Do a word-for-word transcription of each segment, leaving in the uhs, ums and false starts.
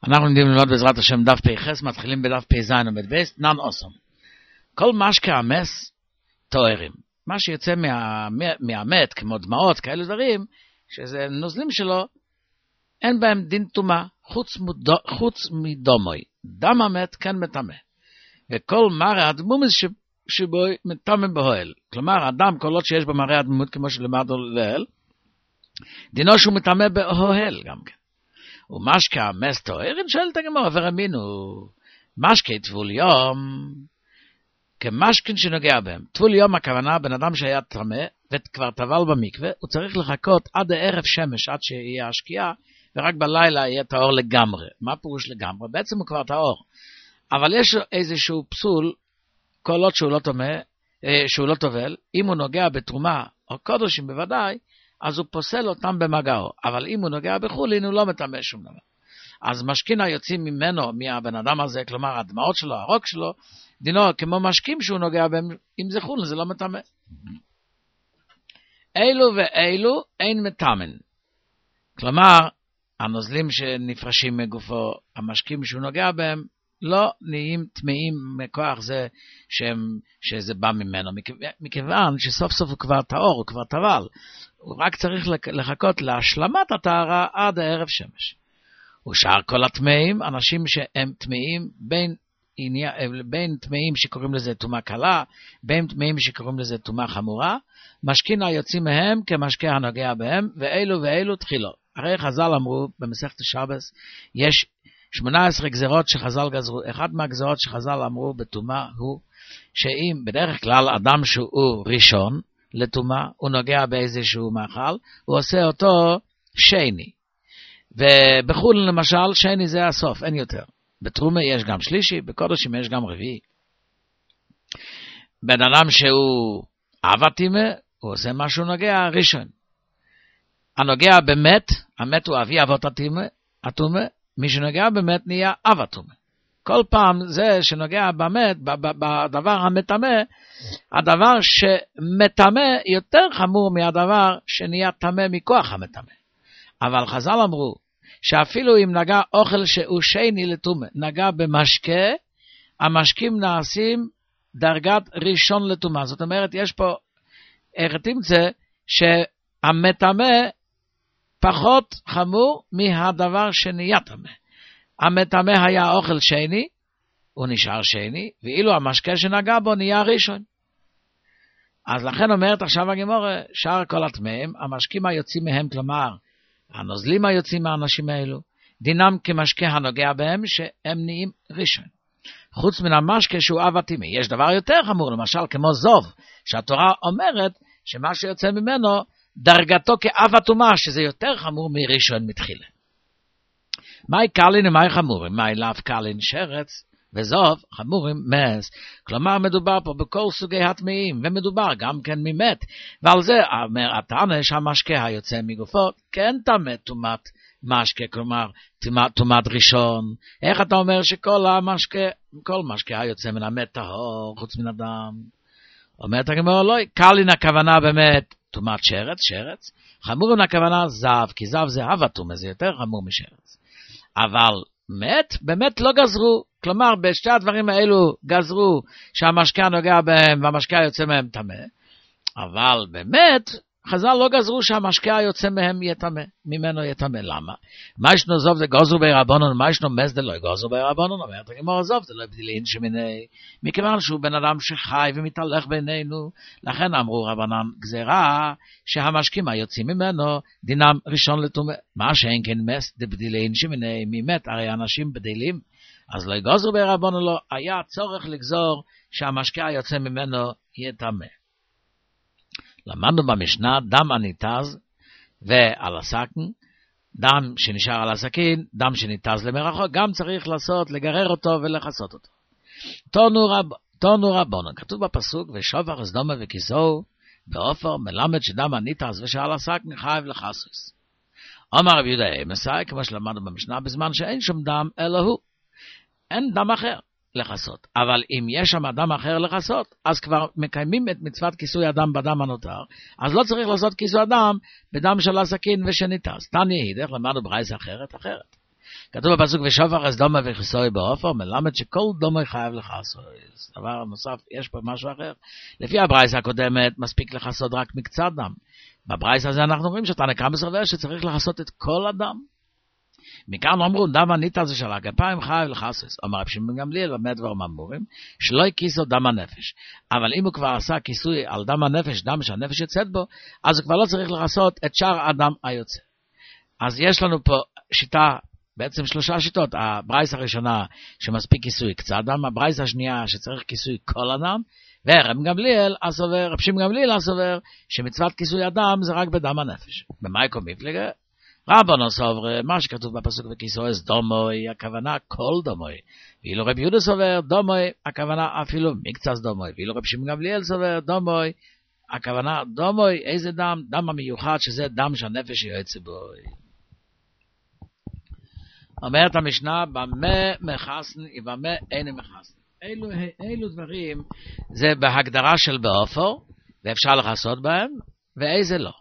אנחנו לומדים ללמוד בעזרת השם דף פ"ח, מתחילים בדף פ"ז עמוד בייס, נן אוסום. כל משקה המס תוארים. מה שיוצא מה, מהמת, כמו דמעות, כאלה דברים, שזה נוזלים שלו, אין בהם דין טומאה, חוץ, חוץ מדומוי. דם המת כן מטמא. וכל מראה הדמומס ש, שבו מטמא בהועל. כלומר, הדם, כל עוד שיש בו מראה הדמות, כמו שלמדנו לאל, דינו שהוא מטמא בהועל גם כן. ומשקה המס תוארים, שואלת הגמרא, ורמינו, משקה טבול יום, כמשכן שנוגע בהם. טבול יום הכוונה, בן אדם שהיה טמא, וכבר טבל במקווה, הוא צריך לחכות עד הערב שמש, עד שיהיה השקיעה, ורק בלילה יהיה טהור לגמרי. מה פירוש לגמרי? בעצם הוא כבר טהור. אבל יש איזשהו פסול, כל עוד שהוא לא טמא, שהוא לא טובל, אם הוא נוגע בתרומה, או קודשים בוודאי, אז הוא פוסל אותם במגעו. אבל אם הוא נוגע בחולין, הוא לא מטמא שום דבר. אז משכין היוצאים ממנו, מהבן אדם הזה, כלומר הדמעות שלו, הרוק שלו, דינו כמו משקים שהוא נוגע בהם, אם זה חולין, זה לא מטמא. אילו ואילו אין מטמאן. כלומר, הנוזלים שנפרשים מגופו, המשקים שהוא נוגע בהם, לא נהיים טמאים מכוח זה שהם, שזה בא ממנו, מכיוון שסוף סוף הוא כבר טהור, הוא כבר טבל, הוא רק צריך לחכות להשלמת הטהרה עד הערב שמש. ושאר כל הטמאים, אנשים שהם טמאים בין, בין טמאים שקוראים לזה טומאה קלה, בין טמאים שקוראים לזה טומאה חמורה, משכין היוצאים מהם כמשקה הנוגע בהם, ואילו ואילו תחילו. הרי חז"ל אמרו במסכת שבס, יש שמונה עשרה גזרות שחז"ל גזרו. אחד מהגזרות שחז"ל אמרו בטומאה הוא שאם בדרך כלל אדם שהוא ראשון לטומאה, הוא נוגע באיזשהו מאכל, הוא עושה אותו שני. ובחולין למשל, שני זה הסוף, אין יותר. בתרומה יש גם שלישי, בקודשים יש גם רביעי. בן אדם שהוא אבא טימא, הוא עושה משהו נוגע ראשון. הנוגע במת, המת הוא אבי אבות הטומא, מי שנוגע במת נהיה אב הטומא. כל פעם זה שנוגע במת, בדבר המטמא, הדבר שמטמא יותר חמור מהדבר שנהיה טמא מכוח המטמא. אבל חז"ל אמרו, שאפילו אם נגע אוכל שהוא שני לטומא, נגע במשקה, המשקים נעשים דרגת ראשון לטומאה. זאת אומרת, יש פה, איך תמצא, שהמטמא פחות חמור מהדבר שנהיה טמא. המטמא היה אוכל שני, הוא נשאר שני, ואילו המשקה שנגע בו נהיה ראשון. אז לכן אומרת עכשיו הגמרא, שאר כל הטמאים, המשקים היוצאים מהם, כלומר, הנוזלים היוצאים מהאנשים האלו, דינם כמשקה הנוגע בהם, שהם נהיים ראשון. חוץ מן המשקה שהוא אב הטמא. יש דבר יותר חמור, למשל כמו זוב, שהתורה אומרת שמה שיוצא ממנו, דרגתו כאב הטומאה, שזה יותר חמור מראשון מתחילה. מהי קלין ומהי חמורים? מהי לאו קלין שרץ וזוב, חמורים מס. כלומר מדובר פה בכל סוגי הטמאים, ומדובר גם כן ממת. ועל זה אומר התנא שהמשקה היוצא מגופו, כן טמא טומאת משקה, כלומר טומאת ראשון. איך אתה אומר שכל המשקה, כל משקה היוצא מן המת טהור, חוץ מן הדם? אומרת הגמרא לא, קלין הכוונה באמת, טומאת שרץ, שרץ, חמורים הכוונה זב, כי זב זה אב הטומאה, זה יותר חמור משרץ. אבל מת, באמת לא גזרו, כלומר בשתי הדברים האלו גזרו שהמשקה נוגע בהם והמשקה יוצא מהם טמא, אבל באמת חז"ל לא גזרו שהמשקה יוצא מהם יטמא, ממנו יטמא. למה? מה ישנו זוב זה גוזרו ברבנון, מה ישנו מס זה לא גוזרו ברבנון? אומרת הגמרא זוב זה לא הבדילין שמיני, מכיוון שהוא בן אדם שחי ומתהלך בינינו, לכן אמרו רבנן גזרה שהמשקים היוצאים ממנו דינם ראשון לטומאה. מה שאין כן מס זה בדילין שמיני, ממת הרי אנשים בדילים, אז לא גוזרו ברבנון, לא היה צורך לגזור שהמשקה היוצא ממנו יטמא. למדנו במשנה דם הניתז ועל הסכין, דם שנשאר על הסכין, דם שניתז למרחוק, גם צריך לעשות, לגרר אותו ולחסות אותו. תונו, רב, תונו רבונו, כתוב בפסוק, ושובר סדומה וכיסו, באופר מלמד שדם הניתז ושעל הסכין חייב לחסוס. אומר רבי יהודה מסי, כמו שלמדנו במשנה, בזמן שאין שום דם אלא הוא. אין דם אחר לחסות. אבל אם יש שם אדם אחר לחסות, אז כבר מקיימים את מצוות כיסוי אדם בדם הנותר, אז לא צריך לעשות כיסוי אדם בדם של הסכין ושניתז. תניא הידך, למדנו ברייתא אחרת אחרת. כתוב בפסוק ושופך אז דומה וכיסוי באופר, מלמד שכל דומה חייב לכסות. דבר נוסף, יש פה משהו אחר. לפי הברייסה הקודמת, מספיק לכסות רק מקצת דם. בברייסה הזה אנחנו רואים שאתה נקרא מסובר שצריך לכסות את כל הדם. מכאן אמרו, דם הניתא זה של הכפיים חייב לכסות. אמר רבי שמעון גמליאל במה דברים אמורים, שלא יכיסו דם הנפש. אבל אם הוא כבר עשה כיסוי על דם הנפש, דם שהנפש יוצאת בו, אז הוא כבר לא צריך לכסות את שאר הדם היוצא. אז יש לנו פה שיטה, בעצם שלושה שיטות. הברייס הראשונה שמספיק כיסוי קצת דם, הברייס השנייה שצריך כיסוי כל הדם, ורב גמליאל הסובר, רב שמעון גמליאל הסובר, שמצוות כיסוי הדם זה רק בדם הנפש. במייקו מפלגה, רבנו סובר, מה שכתוב בפסוק וכיסוי דומוי, הכוונה כל דומוי. ואילו רב יהודה סובר, דומוי, הכוונה אפילו מקצת דומוי. ואילו רב שמעון גמליאל סובר, דומוי, הכוונה דומוי, איזה דם? דם המיוחד שזה דם שהנפש יוצא בו. אומרת המשנה, במה מחסן ובמה אין מחסן. אילו, אילו דברים זה בהגדרה של באופו, ואפשר לכסות בהם, ואיזה לא.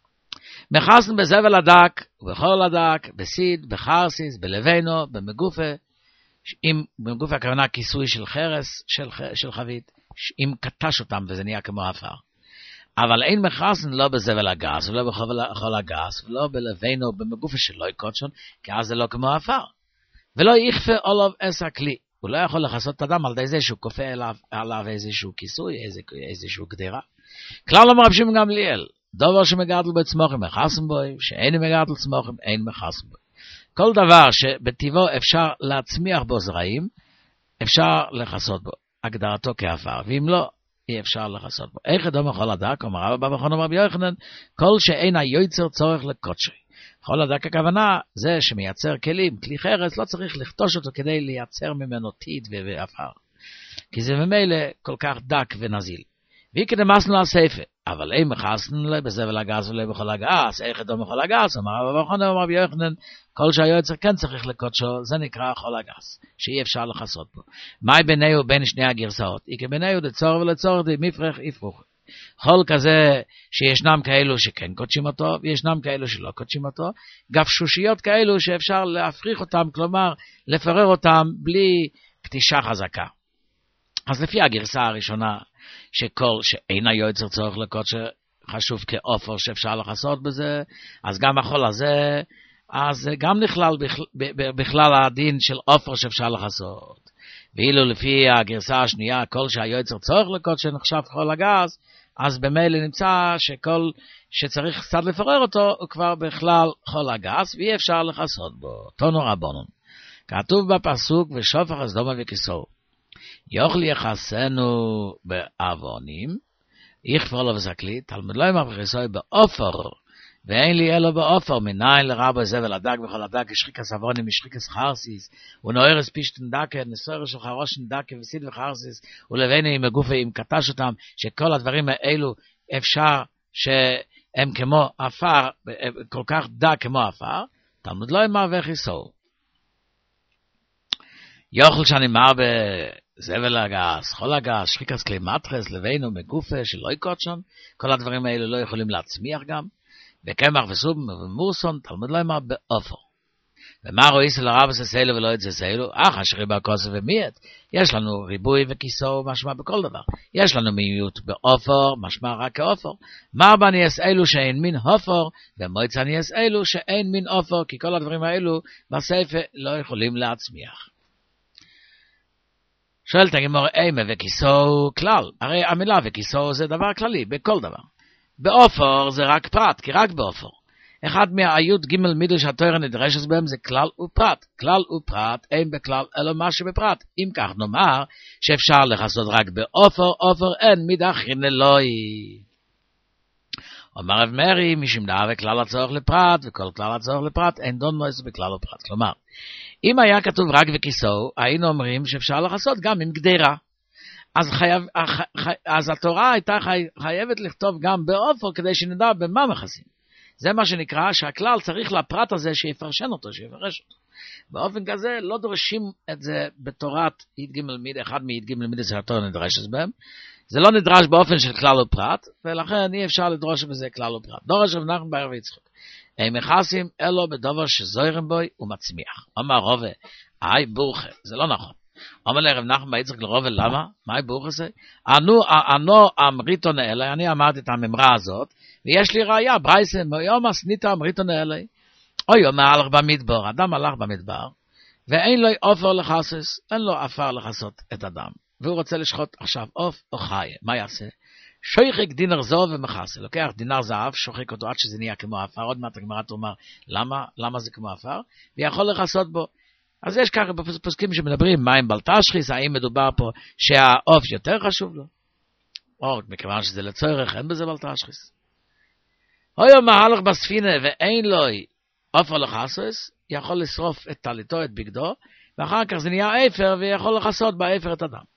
מחסן בזבל הדק, ובחול הדק, בסיד, בחרסיס, בלבנו, במגופה, אם במגופה הכוונה כיסוי של חרס, של, של חבית, אם קטש אותם וזה נהיה כמו עפר. אבל אין מחסן לא בזבל הגס, ולא בחול הגס, ולא בלבנו, במגופה שלא יקודשון, כי אז זה לא כמו עפר. ולא יכפה עליו עשה כלי. הוא לא יכול לחסות את הדם על די זה שהוא כופה עליו, עליו איזשהו כיסוי, איזה, איזשהו גדרה. כלל אומר רבי שמעון גמליאל, דבר שמגדל בו צמוחים מחסן בו, שאין מגדל צמוחים אין מחסן בו. כל דבר שבטבעו אפשר להצמיח בו זרעים, אפשר לחסות בו, הגדרתו כעפר, ואם לא, אי אפשר לחסות בו. איך אדום יכול לדק, אומר רבא בר בכור רבי יוחנן, כל שאין היוצר צורך לקודשי. יכול לדק הכוונה, זה שמייצר כלים, כלי חרס, לא צריך לכתוש אותו כדי לייצר ממנו טיט ועפר. כי זה ממילא כל כך דק ונזיל. והיא כדמסנו הסייפה, אבל אין מחסן לו בזבל הגס ולא בכל הגס, איך אדום יכול הגס, אומר רבא בר בכור רבי יוחנן, כל שהיוצר כן צריך לקודשו, זה נקרא חול הגס, שאי אפשר לחסות בו. מהי ביניהו בין שני הגרסאות? איקה ביניהו לצורך ולצורך די מפרח יפרוך. חול כזה שישנם כאלו שכן קודשים אותו, וישנם כאלו שלא קודשים אותו, גפשושיות כאלו שאפשר להפריך אותם, כלומר לפרר אותם בלי קטישה חזקה. אז לפי הגרסה הראשונה, שכל שאין היוצר צורך לקודשו, חשוב כאופר שאפשר לחסות בזה, אז גם החול הזה, אז גם נכלל בכלל, בכלל הדין של אופר שאפשר לחסות. ואילו לפי הגרסה השנייה, כל שהיוצר צורך לקודשו נחשב חול הגס, אז במילא נמצא שכל שצריך קצת לפרר אותו, הוא כבר בכלל חול הגס, ואי אפשר לחסות בו. תנו רבונן. כתוב בפסוק, ושופך אז דומה וכיסו. יוכל יחסנו בעוונים, יכפר לו וזקלי, תלמוד לא ימר וכיסו באופר, ואין לי אלו באופר, מניין לרבו זבל הדק וכל הדק, ישחיקס עוונים, ישחיקס חרסיס, ונוערס פישטן דקה, נסויר של חרושן דקה וסיד וחרסיס, ולבני עם הגופה, אם קטש אותם, שכל הדברים האלו אפשר שהם כמו אפר, כל כך דק כמו אפר, תלמוד לא ימר וכיסו. יוכל שאני מר בזבל הגס, חול הגס, שחיקס כלי מטרס, לבינו מגופה, שלא יקודשון, כל הדברים האלו לא יכולים להצמיח גם, וקמח וסוב ומורסון, תלמוד לא אמר באופר. ומה רואי של הרב ססלו ולא את ססלו? אך אשרי בכוסף ומיית. יש לנו ריבוי וכיסו, משמע בכל דבר. יש לנו מיעוט באופר, משמע רק כאופר. מה בני אסלו שאין מין הופר, ומועצה אני אסלו שאין מין אופר, כי כל הדברים האלו בספר לא יכולים להצמיח. שואלת הגמרא, אימה וכיסו כלל. הרי המילה וכיסו זה דבר כללי, בכל דבר. באופר זה רק פרט, כי רק באופר. אחד מהאיות ג' מידוש התורה נדרשת בהם זה כלל ופרט. כלל ופרט אין בכלל אלא מה שבפרט. אם כך נאמר שאפשר לחסות רק באופר, אופר אין מדחין אלוהי. אומר רב מרי, משום דעה וכלל הצורך לפרט, וכל כלל הצורך לפרט אין דון מועס בכלל ופרט. כלומר, אם היה כתוב רק וכיסו, היינו אומרים שאפשר לחסות גם עם גדרה. אז, חייב, אז התורה הייתה חי, חייבת לכתוב גם באופר כדי שנדע במה מכסים. זה מה שנקרא שהכלל צריך לפרט הזה שיפרשן אותו, שיפרש אותו. באופן כזה לא דורשים את זה בתורת י"ג מיד, אחד מי"ג מיד שהתורה נדרשת בהם. זה לא נדרש באופן של כלל ופרט, ולכן אי אפשר לדרוש בזה כלל ופרט. דורש רב נחמן בר יצחק. הם מכסים אלו בדבר שזוירם בוי ומצמיח. אומר רובה, היי בורחה, זה לא נכון. אומר לרב נחמן יצחק לרובה, למה? מה היי בורחה זה? אנו, אנו אמריתו נאלה, אני אמרתי את הממרה הזאת, ויש לי ראיה, ברייסה, מיום הסניתא אמריתו נאלה. אוי, אומר הלך במדבר, אדם הלך במדבר, ואין לו עופר לחסס, אין לו עפר לחסות את אדם. והוא רוצה לשחוט עכשיו עוף או חיה, מה יעשה? שוחק דינר זהב ומכסה, לוקח דינר זהב, שוחק אותו עד שזה נהיה כמו עפר, עוד מעט הגמרא תאמר, למה, למה זה כמו עפר? ויכול לחסות בו. אז יש ככה בפוסקים שמדברים, מה עם בלטשחיס, האם מדובר פה שהעוף יותר חשוב לו? או, מכיוון שזה לצורך, אין בזה בלטשחיס. אוי המהלך בספינה ואין לו עופר לחסס, יכול לשרוף את טליתו, את בגדו, ואחר כך זה נהיה אפר, ויכול לחסות באפר את אדם.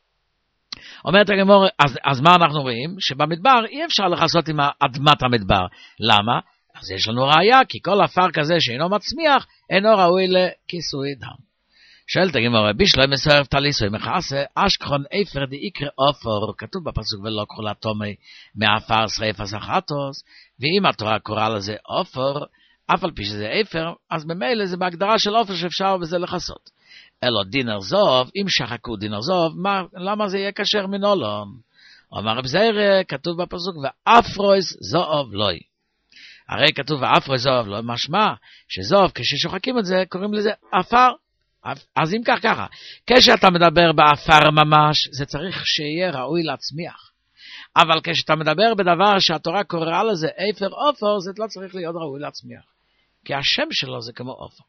אומרת הגמרא, אז, אז מה אנחנו רואים? שבמדבר אי אפשר לחסות עם אדמת המדבר. למה? אז יש לנו ראיה, כי כל אפר כזה שאינו מצמיח, אינו ראוי לכיסוי דם. שואלת הגמרא, בישלוי מסוער טליסוי מכסה, אשכחון אפר דאיקרא עופר, כתוב בפסוק ולא כחולה תומי, מאפר שריפה סחטוס, ואם התורה קוראה לזה עופר, אף על פי שזה אפר, אז במילא זה בהגדרה של עופר שאפשר בזה לחסות. אלו דינר זוב, אם שחקו דינר זוב, מה, למה זה יהיה כשר מנולון? אומר רב זעיר, כתוב בפסוק, ואפרויס זוב לוי. הרי כתוב ואפרויס זוב לוי, משמע שזוב, כששוחקים את זה, קוראים לזה אפר. אז אם כך ככה, כשאתה מדבר באפר ממש, זה צריך שיהיה ראוי להצמיח. אבל כשאתה מדבר בדבר שהתורה קוראה לזה אפר עופר, זה לא צריך להיות ראוי להצמיח. כי השם שלו זה כמו עופר.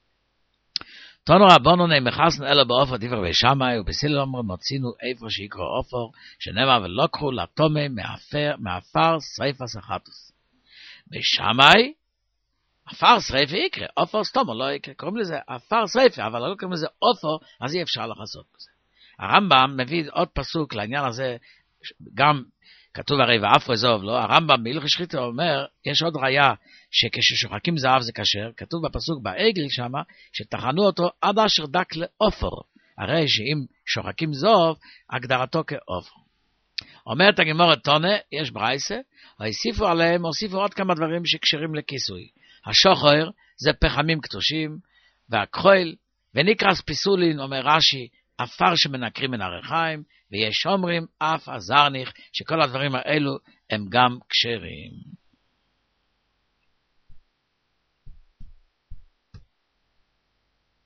תנו רבנו נמחסנו אלו בעופר דברי בשמאי, ובסילל אומר מוצינו איפה שיקרא עופר, שנאמר ולא קחו לטומא מעפר שריפה סחטוס. בשמאי, עפר שריפה יקרא, עופר סתום לא יקרא, קוראים לזה עפר שריפה, אבל לא קוראים לזה עופר, אז אי אפשר לחסות בזה. הרמב"ם מביא עוד פסוק לעניין הזה, גם כתוב הרי ואפרויס זהב לא, הרמב"ם בהלכות שחיטה אומר, יש עוד ראיה שכששוחקים זהב זה כשר, כתוב בפסוק בעגל שמה, שטחנו אותו עד אשר דק לעופר, הרי שאם שוחקים זהב, הגדרתו כעופר. אומרת הגמרא תונה, יש ברייסה, והוסיפו עליהם, הוסיפו עוד כמה דברים שקשרים לכיסוי. השוחר זה פחמים קדושים, והכחול, ונקרא ספיסולין, אומר רש"י, עפר שמנקרים מן הריחיים, ויש אומרים אף הזרניך, שכל הדברים האלו הם גם כשרים.